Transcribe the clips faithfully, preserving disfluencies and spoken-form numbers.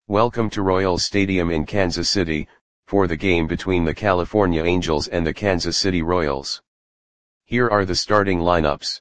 Welcome to Royals Stadium in Kansas City, for the game between the California Angels and the Kansas City Royals. Here are the starting lineups.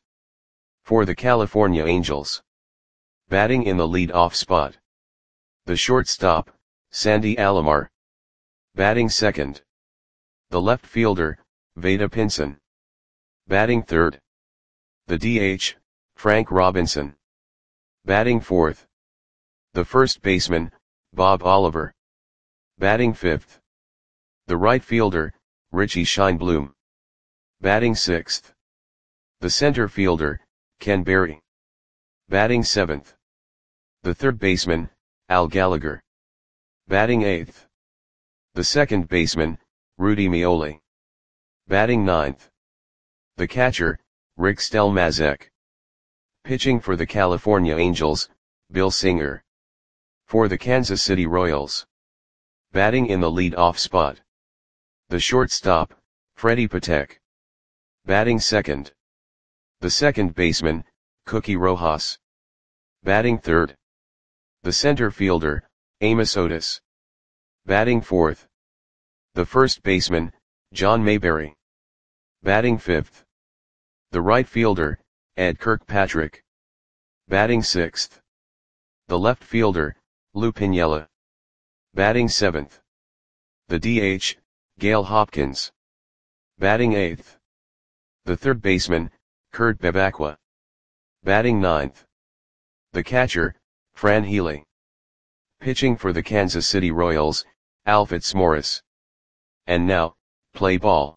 For the California Angels. Batting in the lead-off spot. The shortstop, Sandy Alomar. Batting second. The left fielder, Vada Pinson. Batting third. The D H, Frank Robinson. Batting fourth. The first baseman, Bob Oliver. Batting fifth. The right fielder, Richie Scheinblum. Batting sixth. The center fielder, Ken Berry. Batting seventh. The third baseman, Al Gallagher. Batting eighth. The second baseman, Rudy Meoli. Batting ninth. The catcher, Rick Stelmazek. Pitching for the California Angels, Bill Singer. For the Kansas City Royals. Batting in the lead-off spot. The shortstop, Freddie Patek. Batting second. The second baseman, Cookie Rojas. Batting third. The center fielder, Amos Otis. Batting fourth. The first baseman, John Mayberry. Batting fifth. The right fielder, Ed Kirkpatrick. Batting sixth. The left fielder, Lou Piniella. Batting seventh. The D H, Gail Hopkins. Batting eighth. The third baseman, Kurt Bevacqua. Batting ninth. The catcher, Fran Healy. Pitching for the Kansas City Royals, Al Fitzmaurice. And now, play ball.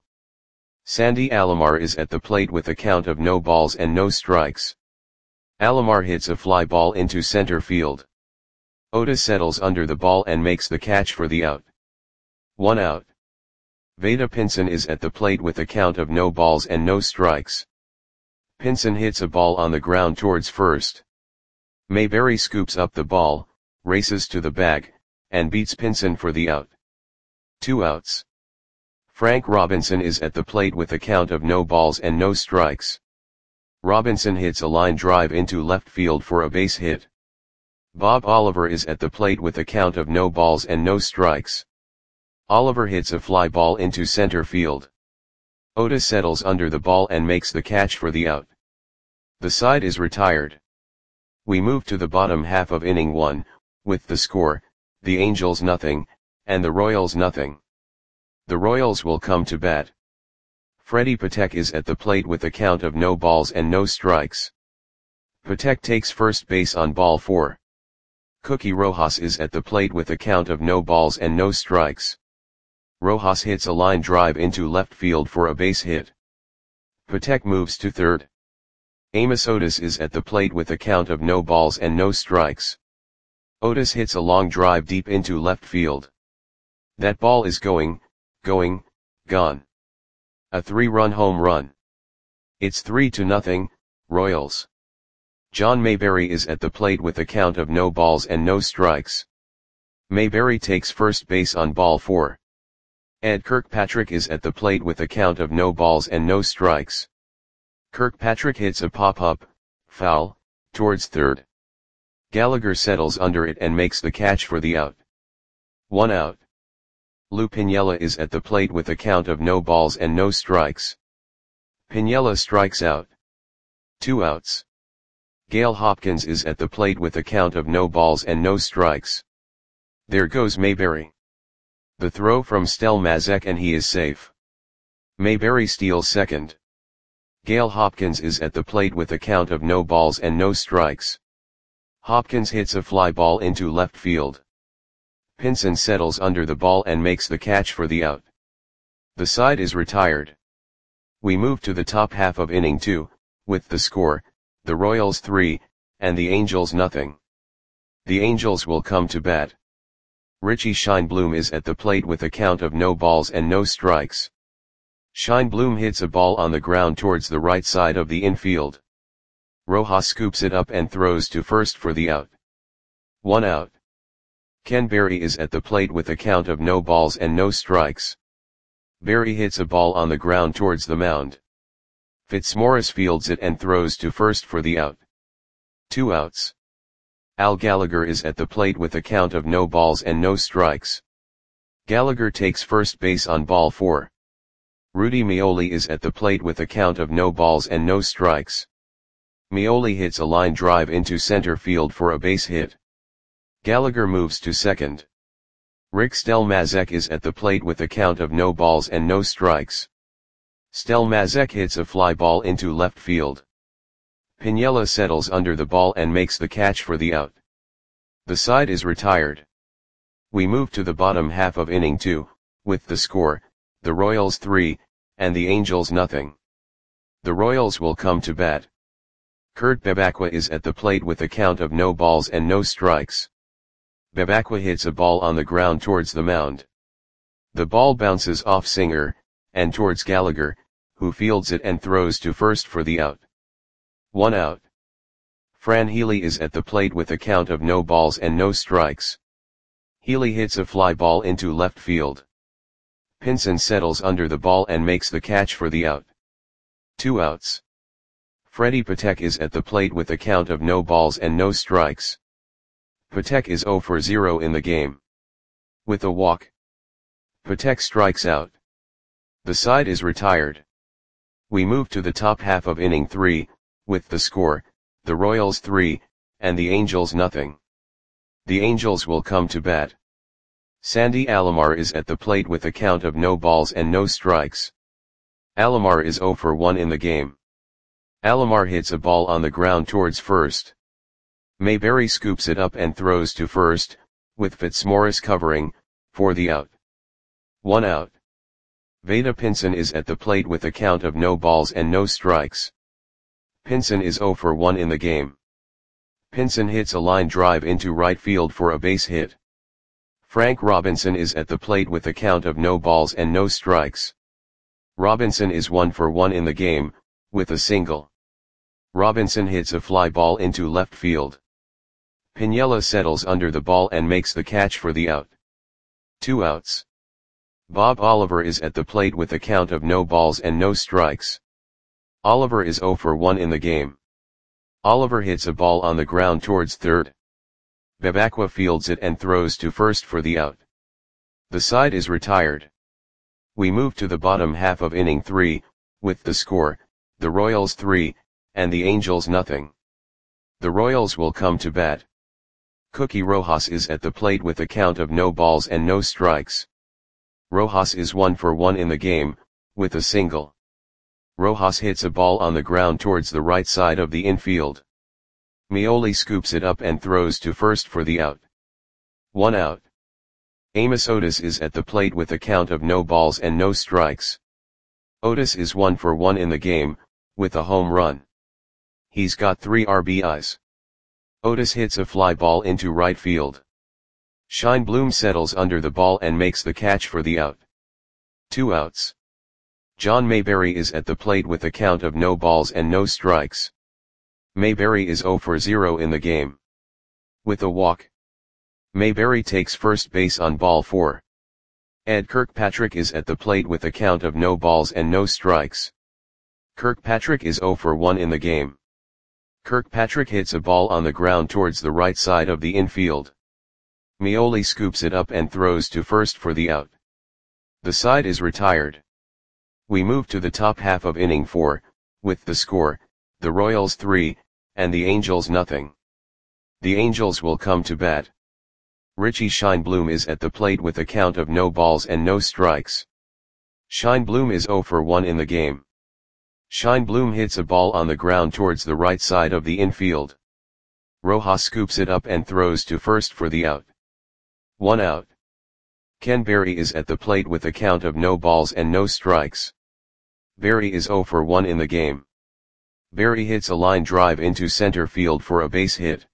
Sandy Alomar is at the plate with a count of no balls and no strikes. Alomar hits a fly ball into center field. Otis settles under the ball and makes the catch for the out. One out. Vada Pinson is at the plate with a count of no balls and no strikes. Pinson hits a ball on the ground towards first. Mayberry scoops up the ball, races to the bag, and beats Pinson for the out. Two outs. Frank Robinson is at the plate with a count of no balls and no strikes. Robinson hits a line drive into left field for a base hit. Bob Oliver is at the plate with a count of no balls and no strikes. Oliver hits a fly ball into center field. Otis settles under the ball and makes the catch for the out. The side is retired. We move to the bottom half of inning one, with the score, the Angels nothing, and the Royals nothing. The Royals will come to bat. Freddie Patek is at the plate with a count of no balls and no strikes. Patek takes first base on ball four. Cookie Rojas is at the plate with a count of no balls and no strikes. Rojas hits a line drive into left field for a base hit. Patek moves to third. Amos Otis is at the plate with a count of no balls and no strikes. Otis hits a long drive deep into left field. That ball is going, going, gone. A three-run home run. It's three to nothing, Royals. John Mayberry is at the plate with a count of no balls and no strikes. Mayberry takes first base on ball four. Ed Kirkpatrick is at the plate with a count of no balls and no strikes. Kirkpatrick hits a pop-up, foul, towards third. Gallagher settles under it and makes the catch for the out. One out. Lou Piniella is at the plate with a count of no balls and no strikes. Piniella strikes out. Two outs. Gail Hopkins is at the plate with a count of no balls and no strikes. There goes Mayberry. The throw from Stelmazek and he is safe. Mayberry steals second. Gail Hopkins is at the plate with a count of no balls and no strikes. Hopkins hits a fly ball into left field. Pinson settles under the ball and makes the catch for the out. The side is retired. We move to the top half of inning two, with the score, the Royals three, and the Angels nothing. The Angels will come to bat. Richie Scheinblum is at the plate with a count of no balls and no strikes. Scheinblum hits a ball on the ground towards the right side of the infield. Rojas scoops it up and throws to first for the out. One out. Ken Berry is at the plate with a count of no balls and no strikes. Berry hits a ball on the ground towards the mound. Fitzmaurice fields it and throws to first for the out. Two outs. Al Gallagher is at the plate with a count of no balls and no strikes. Gallagher takes first base on ball four. Rudy Meoli is at the plate with a count of no balls and no strikes. Meoli hits a line drive into center field for a base hit. Gallagher moves to second. Rick Stelmazek is at the plate with a count of no balls and no strikes. Stelmazek hits a fly ball into left field. Piniella settles under the ball and makes the catch for the out. The side is retired. We move to the bottom half of inning two, with the score, the Royals three, and the Angels nothing. The Royals will come to bat. Kurt Bebacqua is at the plate with a count of no balls and no strikes. Bebacqua hits a ball on the ground towards the mound. The ball bounces off Singer, and towards Gallagher, who fields it and throws to first for the out. One out. Fran Healy is at the plate with a count of no balls and no strikes. Healy hits a fly ball into left field. Pinson settles under the ball and makes the catch for the out. Two outs. Freddie Patek is at the plate with a count of no balls and no strikes. Patek is zero for zero in the game. With a walk, Patek strikes out. The side is retired. We move to the top half of inning three, with the score, the Royals three, and the Angels nothing. The Angels will come to bat. Sandy Alomar is at the plate with a count of no balls and no strikes. Alomar is zero for one in the game. Alomar hits a ball on the ground towards first. Mayberry scoops it up and throws to first, with Fitzmaurice covering, for the out. One out. Veda Pinson is at the plate with a count of no balls and no strikes. Pinson is zero for one in the game. Pinson hits a line drive into right field for a base hit. Frank Robinson is at the plate with a count of no balls and no strikes. Robinson is one for one in the game, with a single. Robinson hits a fly ball into left field. Piniella settles under the ball and makes the catch for the out. Two outs. Bob Oliver is at the plate with a count of no balls and no strikes. Oliver is zero for one in the game. Oliver hits a ball on the ground towards third. Bebacqua fields it and throws to first for the out. The side is retired. We move to the bottom half of inning three, with the score, the Royals three, and the Angels nothing. The Royals will come to bat. Cookie Rojas is at the plate with a count of no balls and no strikes. Rojas is one for one in the game, with a single. Rojas hits a ball on the ground towards the right side of the infield. Meoli scoops it up and throws to first for the out. One out. Amos Otis is at the plate with a count of no balls and no strikes. Otis is one for one in the game, with a home run. He's got three R B Is. Otis hits a fly ball into right field. Scheinblum settles under the ball and makes the catch for the out. Two outs. John Mayberry is at the plate with a count of no balls and no strikes. Mayberry is zero for zero in the game. With a walk, Mayberry takes first base on ball four. Ed Kirkpatrick is at the plate with a count of no balls and no strikes. Kirkpatrick is zero for one in the game. Kirkpatrick hits a ball on the ground towards the right side of the infield. Meoli scoops it up and throws to first for the out. The side is retired. We move to the top half of inning four, with the score, the Royals three, and the Angels nothing. The Angels will come to bat. Richie Scheinblum is at the plate with a count of no balls and no strikes. Scheinblum is zero for one in the game. Scheinblum hits a ball on the ground towards the right side of the infield. Rojas scoops it up and throws to first for the out. One out. Ken Berry is at the plate with a count of no balls and no strikes. Berry is zero for one in the game. Berry hits a line drive into center field for a base hit.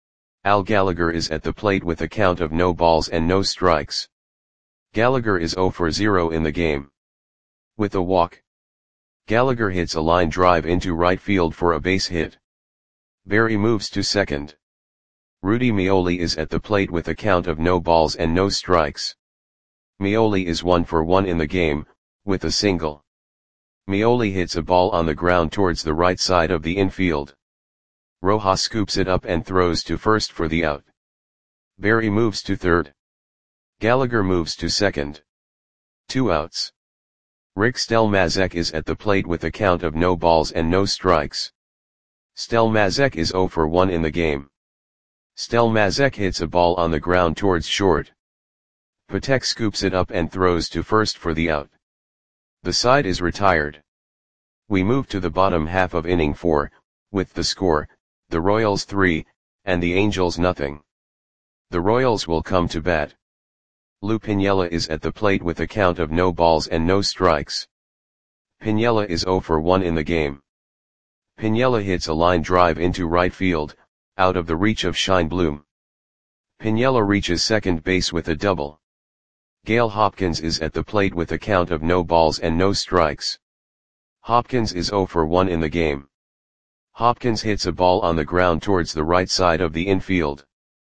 Al Gallagher is at the plate with a count of no balls and no strikes. Gallagher is zero for zero in the game. With a walk, Gallagher hits a line drive into right field for a base hit. Berry moves to second. Rudy Meoli is at the plate with a count of no balls and no strikes. Meoli is one for one in the game, with a single. Meoli hits a ball on the ground towards the right side of the infield. Rojas scoops it up and throws to first for the out. Berry moves to third. Gallagher moves to second. Two outs. Rick Stelmazek is at the plate with a count of no balls and no strikes. Stelmazek is oh for one in the game. Stelmazek hits a ball on the ground towards short. Patek scoops it up and throws to first for the out. The side is retired. We move to the bottom half of inning four, with the score, the Royals three, and the Angels nothing. The Royals will come to bat. Lou Piniella is at the plate with a count of no balls and no strikes. Piniella is oh for one in the game. Piniella hits a line drive into right field, out of the reach of Shine Bloom. Piniella reaches second base with a double. Gale Hopkins is at the plate with a count of no balls and no strikes. Hopkins is oh for one in the game. Hopkins hits a ball on the ground towards the right side of the infield.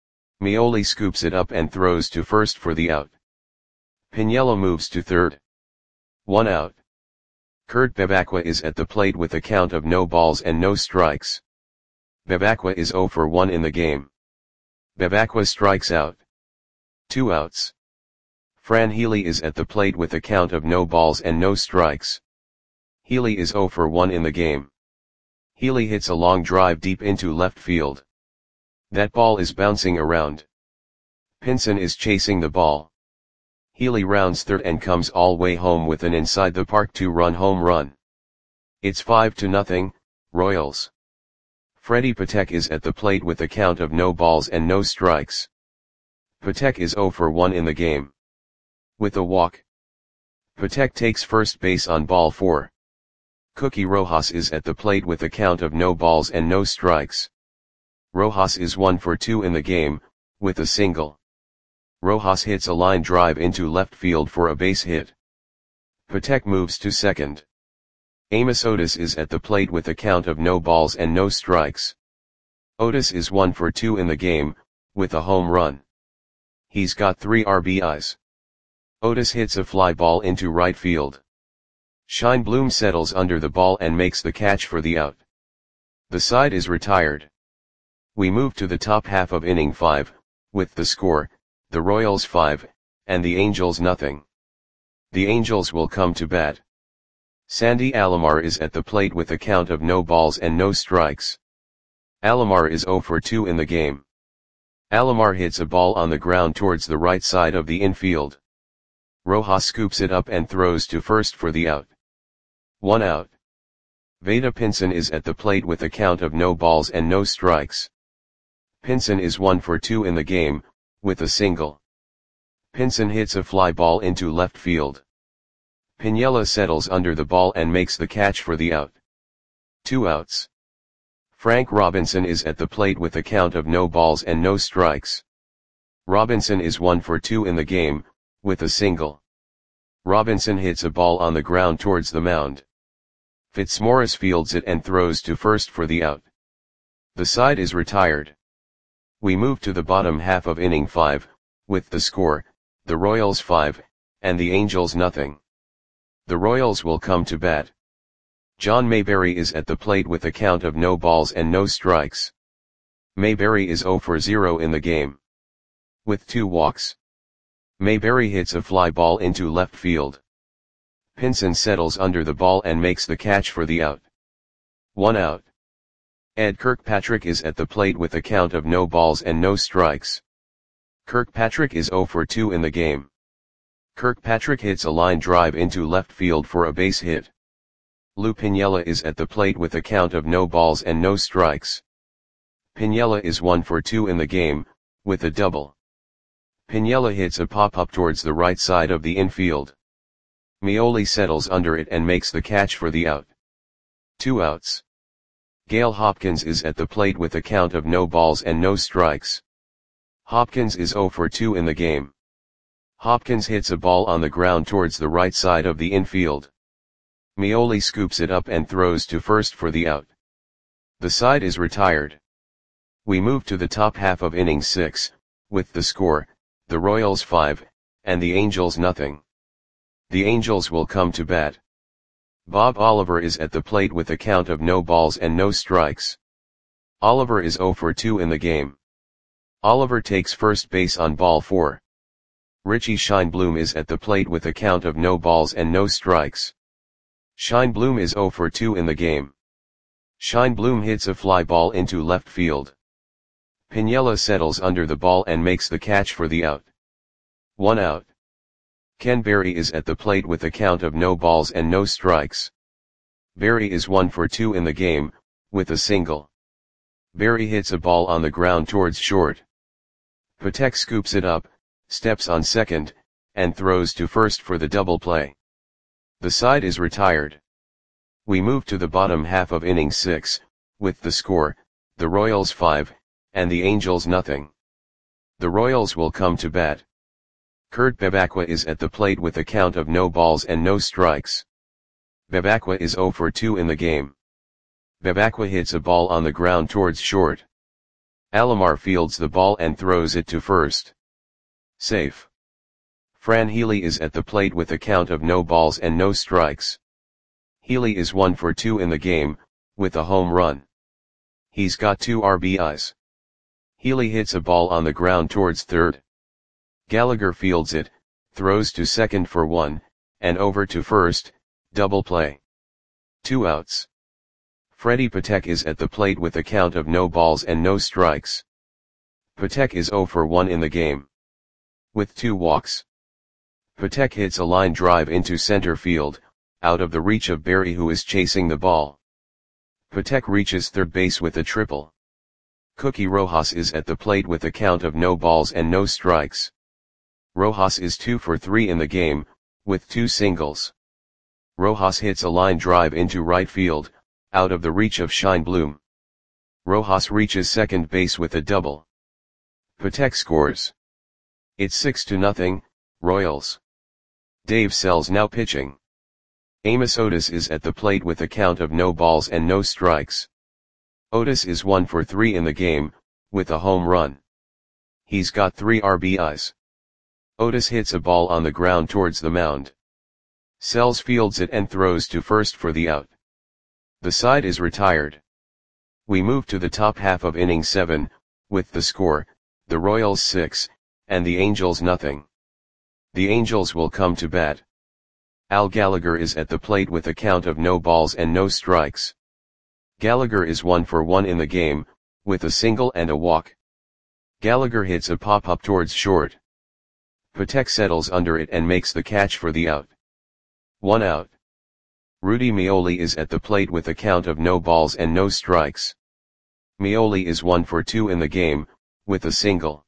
Meoli scoops it up and throws to first for the out. Piniella moves to third. One out. Kurt Bevacqua is at the plate with a count of no balls and no strikes. Bevacqua is oh for one in the game. Bevacqua strikes out. Two outs. Fran Healy is at the plate with a count of no balls and no strikes. Healy is oh for one in the game. Healy hits a long drive deep into left field. That ball is bouncing around. Pinson is chasing the ball. Healy rounds third and comes all way home with an inside the park two-run home run. It's five to nothing, Royals. Freddie Patek is at the plate with a count of no balls and no strikes. Patek is oh for one in the game. With a walk. Patek takes first base on ball four. Cookie Rojas is at the plate with a count of no balls and no strikes. Rojas is one for two in the game, with a single. Rojas hits a line drive into left field for a base hit. Patek moves to second. Amos Otis is at the plate with a count of no balls and no strikes. Otis is one for two in the game, with a home run. He's got three R B Is. Otis hits a fly ball into right field. Shine Bloom settles under the ball and makes the catch for the out. The side is retired. We move to the top half of inning five, with the score, the Royals five, and the Angels nothing. The Angels will come to bat. Sandy Alomar is at the plate with a count of no balls and no strikes. Alomar is oh for two in the game. Alomar hits a ball on the ground towards the right side of the infield. Rojas scoops it up and throws to first for the out. One out. Veda Pinson is at the plate with a count of no balls and no strikes. Pinson is one for two in the game, with a single. Pinson hits a fly ball into left field. Piniella settles under the ball and makes the catch for the out. Two outs. Frank Robinson is at the plate with a count of no balls and no strikes. Robinson is one for two in the game, with a single. Robinson hits a ball on the ground towards the mound. Fitzmaurice fields it and throws to first for the out. The side is retired. We move to the bottom half of inning five, with the score, the Royals five, and the Angels nothing. The Royals will come to bat. John Mayberry is at the plate with a count of no balls and no strikes. Mayberry is oh for zero in the game. With two walks. Mayberry hits a fly ball into left field. Pinson settles under the ball and makes the catch for the out. One out. Ed Kirkpatrick is at the plate with a count of no balls and no strikes. Kirkpatrick is oh for two in the game. Kirkpatrick hits a line drive into left field for a base hit. Lou Piniella is at the plate with a count of no balls and no strikes. Piniella is one for two in the game, with a double. Piniella hits a pop-up towards the right side of the infield. Meoli settles under it and makes the catch for the out. Two outs. Gale Hopkins is at the plate with a count of no balls and no strikes. Hopkins is oh for two in the game. Hopkins hits a ball on the ground towards the right side of the infield. Meoli scoops it up and throws to first for the out. The side is retired. We move to the top half of inning six, with the score, the Royals five, and the Angels nothing. The Angels will come to bat. Bob Oliver is at the plate with a count of no balls and no strikes. Oliver is zero for two in the game. Oliver takes first base on ball four. Richie Scheinblum is at the plate with a count of no balls and no strikes. Scheinblum is zero for two in the game. Scheinblum hits a fly ball into left field. Piniella settles under the ball and makes the catch for the out. One out. Ken Berry is at the plate with a count of no balls and no strikes. Berry is one for two in the game, with a single. Berry hits a ball on the ground towards short. Patek scoops it up, steps on second, and throws to first for the double play. The side is retired. We move to the bottom half of inning six, with the score, the Royals five, and the Angels nothing. The Royals will come to bat. Kurt Bevacqua is at the plate with a count of no balls and no strikes. Bevacqua is zero for two in the game. Bevacqua hits a ball on the ground towards short. Alomar fields the ball and throws it to first. Safe. Fran Healy is at the plate with a count of no balls and no strikes. Healy is one for two in the game, with a home run. He's got two R B Is. Healy hits a ball on the ground towards third. Gallagher fields it, throws to second for one, and over to first, double play. Two outs. Freddie Patek is at the plate with a count of no balls and no strikes. Patek is zero for one in the game. With two walks. Patek hits a line drive into center field, out of the reach of Berry who is chasing the ball. Patek reaches third base with a triple. Cookie Rojas is at the plate with a count of no balls and no strikes. Rojas is two for three in the game, with two singles. Rojas hits a line drive into right field, out of the reach of Scheinblum. Rojas reaches second base with a double. Patek scores. It's six to nothing, Royals. Dave Sells now pitching. Amos Otis is at the plate with a count of no balls and no strikes. Otis is one for three in the game, with a home run. He's got three R B Is. Otis hits a ball on the ground towards the mound. Sells fields it and throws to first for the out. The side is retired. We move to the top half of inning seven, with the score, the Royals six, and the Angels nothing. The Angels will come to bat. Al Gallagher is at the plate with a count of no balls and no strikes. Gallagher is one for one in the game, with a single and a walk. Gallagher hits a pop-up towards short. Patek settles under it and makes the catch for the out. One out. Rudy Meoli is at the plate with a count of no balls and no strikes. Meoli is one for two in the game, with a single.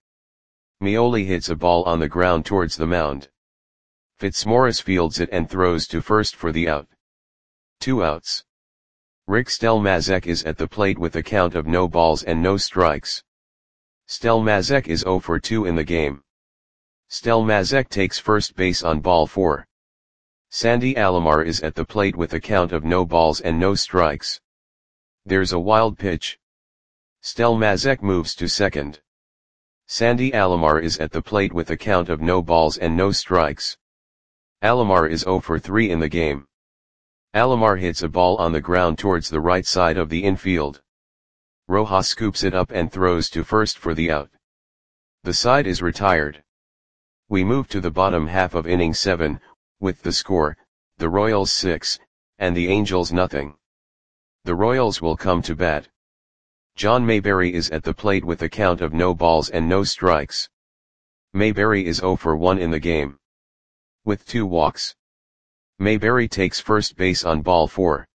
Meoli hits a ball on the ground towards the mound. Fitzmaurice fields it and throws to first for the out. Two outs. Rick Stelmazek is at the plate with a count of no balls and no strikes. Stelmazek is zero for two in the game. Stelmazek takes first base on ball four. Sandy Alomar is at the plate with a count of no balls and no strikes. There's a wild pitch. Stelmazek moves to second. Sandy Alomar is at the plate with a count of no balls and no strikes. Alomar is zero for three in the game. Alomar hits a ball on the ground towards the right side of the infield. Rojas scoops it up and throws to first for the out. The side is retired. We move to the bottom half of inning seven, with the score, the Royals six, and the Angels nothing. The Royals will come to bat. John Mayberry is at the plate with a count of no balls and no strikes. Mayberry is zero for one in the game. With two walks. Mayberry takes first base on ball four.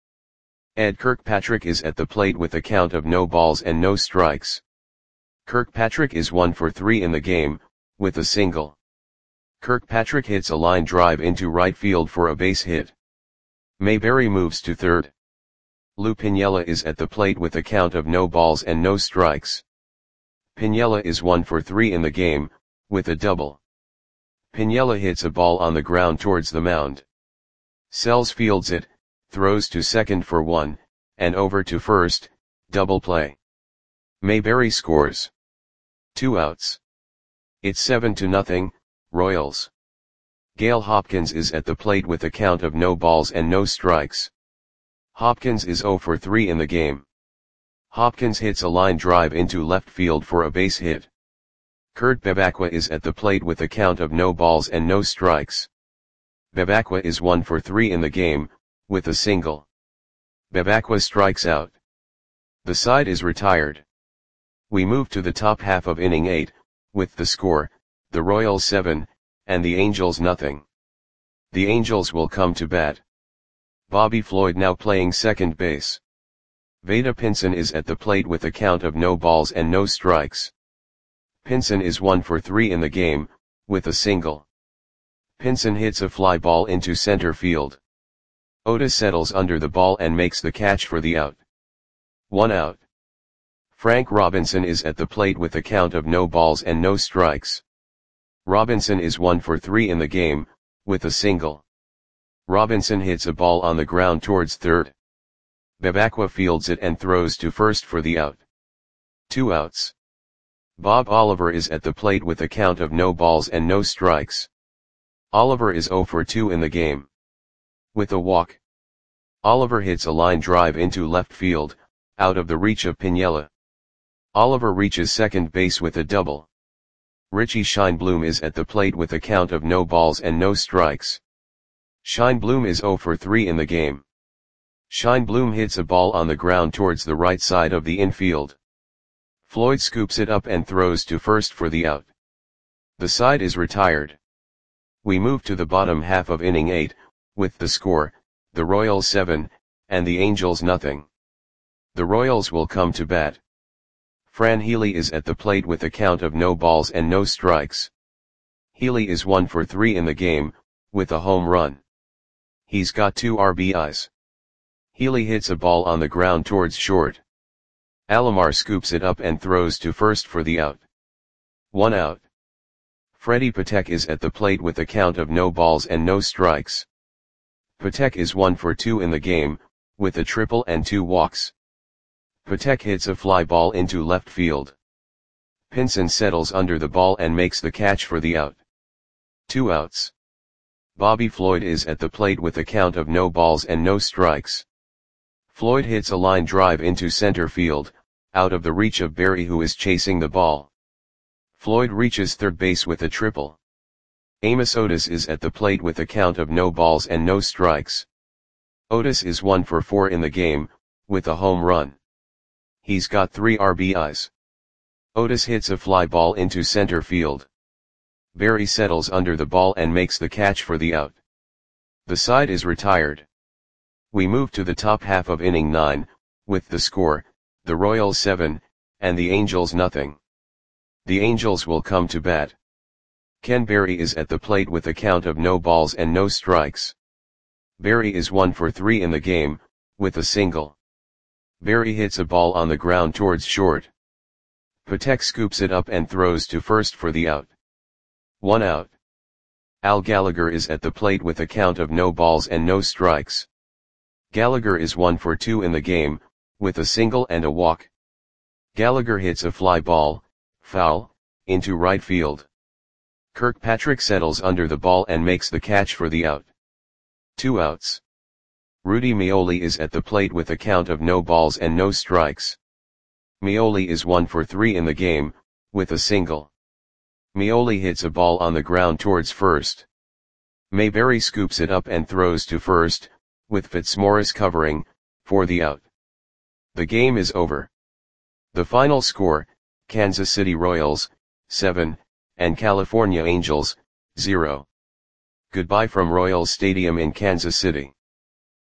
Ed Kirkpatrick is at the plate with a count of no balls and no strikes. Kirkpatrick is one for three in the game, with a single. Kirkpatrick hits a line drive into right field for a base hit. Mayberry moves to third. Lou Piniella is at the plate with a count of no balls and no strikes. Piniella is one for three in the game, with a double. Piniella hits a ball on the ground towards the mound. Sells fields it, throws to second for one, and over to first, double play. Mayberry scores. Two outs. It's seven to nothing, Royals. Gale Hopkins is at the plate with a count of no balls and no strikes. Hopkins is zero for three in the game. Hopkins hits a line drive into left field for a base hit. Kurt Bevacqua is at the plate with a count of no balls and no strikes. Bevacqua is one for three in the game, with a single. Bevacqua strikes out. The side is retired. We move to the top half of inning eight, with the score, the Royals seven, and the Angels nothing. The Angels will come to bat. Bobby Floyd now playing second base. Vada Pinson is at the plate with a count of no balls and no strikes. Pinson is one for three in the game, with a single. Pinson hits a fly ball into center field. Otis settles under the ball and makes the catch for the out. One out. Frank Robinson is at the plate with a count of no balls and no strikes. Robinson is one for three in the game, with a single. Robinson hits a ball on the ground towards third. Bevacqua fields it and throws to first for the out. Two outs. Bob Oliver is at the plate with a count of no balls and no strikes. Oliver is zero for two in the game. With a walk. Oliver hits a line drive into left field, out of the reach of Piniella. Oliver reaches second base with a double. Richie Scheinblum is at the plate with a count of no balls and no strikes. Scheinblum is zero for three in the game. Scheinblum hits a ball on the ground towards the right side of the infield. Floyd scoops it up and throws to first for the out. The side is retired. We move to the bottom half of inning eight, with the score, the Royals seven, and the Angels nothing. The Royals will come to bat. Fran Healy is at the plate with a count of no balls and no strikes. Healy is one for three in the game, with a home run. He's got two R B Is. Healy hits a ball on the ground towards short. Alomar scoops it up and throws to first for the out. One out. Freddie Patek is at the plate with a count of no balls and no strikes. Patek is one for two in the game, with a triple and two walks. Patek hits a fly ball into left field. Pinson settles under the ball and makes the catch for the out. Two outs. Bobby Floyd is at the plate with a count of no balls and no strikes. Floyd hits a line drive into center field, out of the reach of Berry, who is chasing the ball. Floyd reaches third base with a triple. Amos Otis is at the plate with a count of no balls and no strikes. Otis is one for four in the game, with a home run. He's got three R B Is. Otis hits a fly ball into center field. Berry settles under the ball and makes the catch for the out. The side is retired. We move to the top half of inning nine, with the score, the Royals seven, and the Angels nothing. The Angels will come to bat. Ken Berry is at the plate with a count of no balls and no strikes. Berry is one for three in the game, with a single. Berry hits a ball on the ground towards short. Patek scoops it up and throws to first for the out. One out. Al Gallagher is at the plate with a count of no balls and no strikes. Gallagher is one for two in the game, with a single and a walk. Gallagher hits a fly ball, foul, into right field. Kirkpatrick settles under the ball and makes the catch for the out. Two outs. Rudy Meoli is at the plate with a count of no balls and no strikes. Meoli is one for three in the game, with a single. Meoli hits a ball on the ground towards first. Mayberry scoops it up and throws to first, with Fitzmaurice covering, for the out. The game is over. The final score, Kansas City Royals, seven, and California Angels, zero. Goodbye from Royals Stadium in Kansas City.